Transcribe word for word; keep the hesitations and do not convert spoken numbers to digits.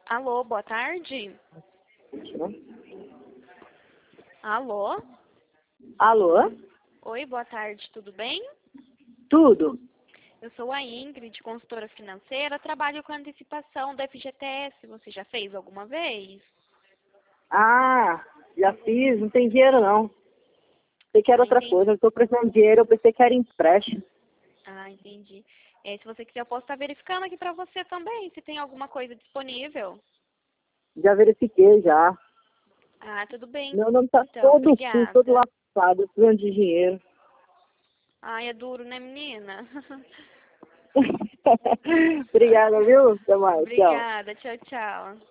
Alô, boa tarde. Alô? Alô? Oi, boa tarde, tudo bem? Tudo? Eu sou a Ingrid, consultora financeira, trabalho com antecipação do F G T S. Você já fez alguma vez? Ah, já fiz, não tem dinheiro não. Pensei que era Ah, outra entendi. coisa, eu tô precisando de dinheiro, eu pensei que era empréstimo. Ah, entendi. É, se você quiser, eu posso estar verificando aqui para você também, se tem alguma coisa disponível. Já verifiquei já. Ah, tudo bem. Meu nome tá Então, todo sujo, todo obrigada. lascado, precisando de dinheiro. Ai, é duro, né, menina? Obrigada, viu? Até mais, tchau. Obrigada. Tchau, tchau.